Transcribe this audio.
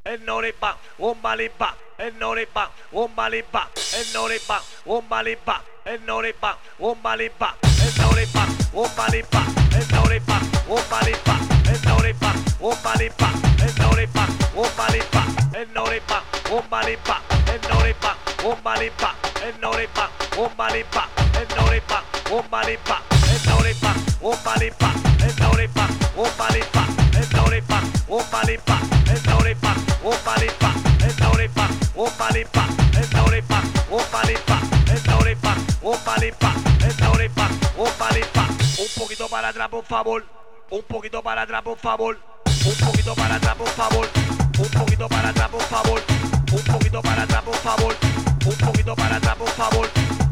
el noripa, un balipa, el noripa, un balipa, el noripa, un balipa, el noripa, un balipa, el noripa, un balipa, el noripa, un balipa, el noripa, un balipa, el noripa, un balipa, el noripa, un balipa, el noripa, un balipa, el noripa, un balipa, el noripa, un balipa, el noripa, un balipa, el noripa, un balipa, el noripa, un balipa, el noripa, un balipa, el noripa, un balipa, el noripa, un balipa, el noripa, un balipa, el noripa, un balipa. Un poquito para atrás, por favor. Un poquito para atrás, por favor. Un poquito para atrás, por favor. Un poquito para atrás, por favor. Un poquito para atrás, por favor. Un poquito para atrás, por favor.